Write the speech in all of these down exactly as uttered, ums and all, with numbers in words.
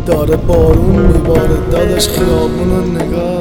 داره بارون میباره داداش خیابونو نگاه،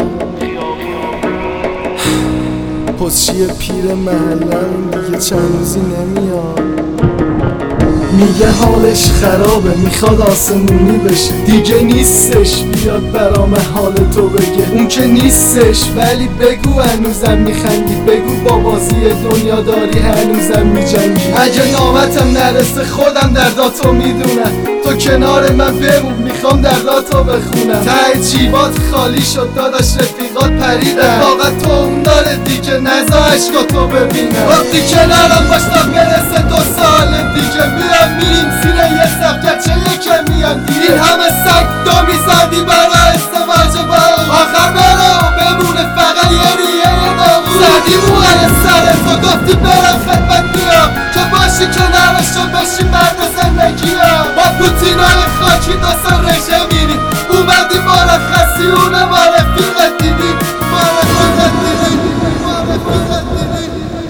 پسچی پیر محلم دیگه چند روزی نمیاد. میگه حالش خرابه میخواد آسمونی بشه، دیگه نیستش بیاد برام حال تو بگه. اون که نیستش ولی بگو هنوزم میخندی، بگو با بازی دنیا داری هنوزم میجنگی. اگه نامتم نرسه خودم درداتو میدونم، تو کنار من بمون میخوام درداتو بخونم. ته جیبات خالی شد داداش رفیقات پریدن، رفاقت تو اون داره دیگه نزا عشقاتو ببینم. وقتی کنارم باش تا برسه دو سال دیگه میرم میریم زیر یه سفکت چه یکم میان دیگه. این همه سگ دو میزدی برا ازدواج با آخر برا بمونه فقط یه ریه نامون. زدی موهای سر تو گفتی برم خدمت بیام که باشی کنارش و بشی مرد زندگیم. با پوتینای خاکی داستان رژه میری اومدی ما رخصی اونه ما رفیقت دیدی ما رفیقت دیدی ما رفیقت دیدی.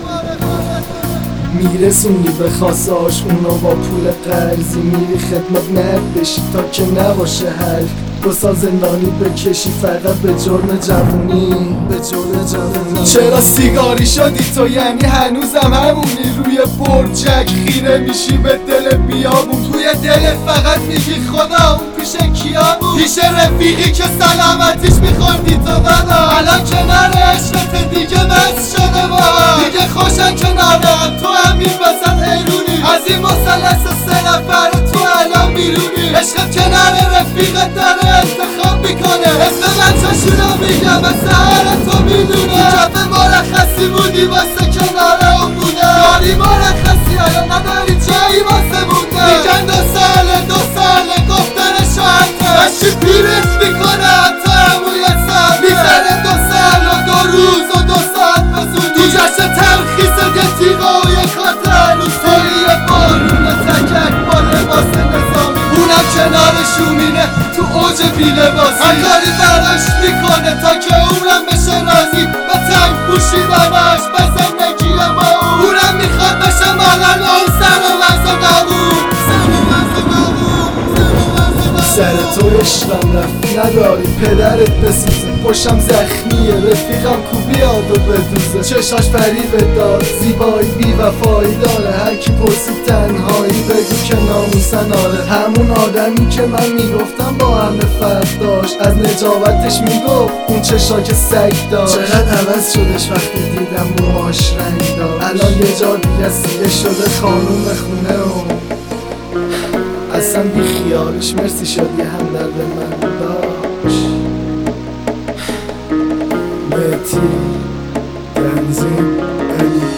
میرسونی به خواستهاش اونو با پول قرضی، میری خدمت مرد بشی تا که نباشه حل. دو سال زندانی بکشی فقط به جرم جوونی، به جرم جوونی. چرا سیگاری شدی تو یعنی هنوزم همونی؟ روی برجک خیره میشی به دل بیابون، توی دل فقط میگی خدا اون پیش کیا بود؟ پیش رفیقی که سلامتیش میخوردی تو بدا. الان کنار عشقت دیگه بس شده با دیگه خوشن کناره تو همین وسط حیرونی. از این مثلث سه نفر تو الان بیرونی. عشقت کنار رفیقت داره انتخاب میکنه، اسم بچه‌شونو میگم از سهر تو میدونه. کف مرخصی بودی واسه کنار اون بوده، داری مرخصی الان نداری جایی واسه بوده. میگن دو ساله دو ساله گفتن شاهده بشی پیرت میکنه حتی همون یه ساعت میزنه. دو سال و دو روز و دو ساعت بزودی تو جشن تلخیص یه تیغه و یه کارت هنوز توی یه بارون تکک با لباس نظامی، اونم کنار شومینه تو اوج بیله باسی. هر کاری براش میکنه تا که اونم بشه راضی و تنگ پوشیدنش به زندگی ما. اونم میخواد بشه مالن اون سر و وزن قبول، سر و وزن قبول، سر و وزن قبول. سر تو عشقم رفت نداری پدرت بسوزه، پشم زخمیه رفیقم کو بیاد و بدوزه. چشاش فریب داد زیبایی بی وفایی داره، هرکی پرسید تنهایی بگو که ناموسن آره. همون آدمی که من میگفتم با همه فرق داشت، از نجابتش میگفت اون چشا که سگ داشت. چقدر عوض شدش وقتی دیدم موهاش رنگ داشت، الان یه جا دیگه سیه شده خانوم خونه و اصلا بی خیالش. مرسی شدی همدرد من داشت مهتی تنظیم علی